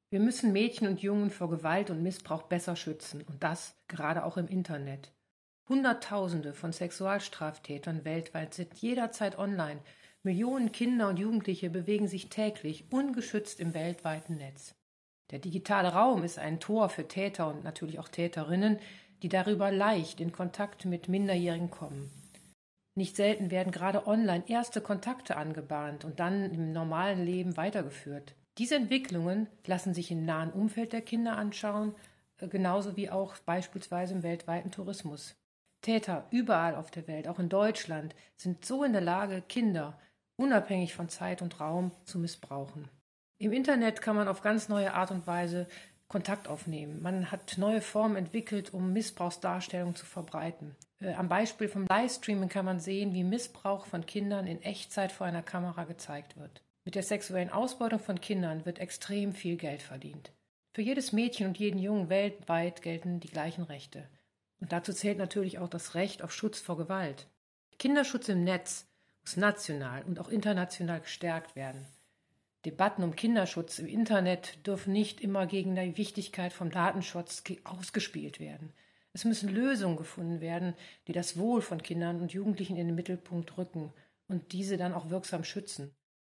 Wir müssen Mädchen und Jungen vor Gewalt und Missbrauch besser schützen, und das gerade auch im Internet. Hunderttausende von Sexualstraftätern weltweit sind jederzeit online. Millionen Kinder und Jugendliche bewegen sich täglich ungeschützt im weltweiten Netz. Der digitale Raum ist ein Tor für Täter und natürlich auch Täterinnen, die darüber leicht in Kontakt mit Minderjährigen kommen. Nicht selten werden gerade online erste Kontakte angebahnt und dann im normalen Leben weitergeführt. Diese Entwicklungen lassen sich im nahen Umfeld der Kinder anschauen, genauso wie auch beispielsweise im weltweiten Tourismus. Täter überall auf der Welt, auch in Deutschland, sind so in der Lage, Kinder, unabhängig von Zeit und Raum, zu missbrauchen. Im Internet kann man auf ganz neue Art und Weise Kontakt aufnehmen. Man hat neue Formen entwickelt, um Missbrauchsdarstellungen zu verbreiten. Am Beispiel vom Livestreaming kann man sehen, wie Missbrauch von Kindern in Echtzeit vor einer Kamera gezeigt wird. Mit der sexuellen Ausbeutung von Kindern wird extrem viel Geld verdient. Für jedes Mädchen und jeden Jungen weltweit gelten die gleichen Rechte. Und dazu zählt natürlich auch das Recht auf Schutz vor Gewalt. Kinderschutz im Netz muss national und auch international gestärkt werden. Debatten um Kinderschutz im Internet dürfen nicht immer gegen die Wichtigkeit vom Datenschutz ausgespielt werden. Es müssen Lösungen gefunden werden, die das Wohl von Kindern und Jugendlichen in den Mittelpunkt rücken und diese dann auch wirksam schützen.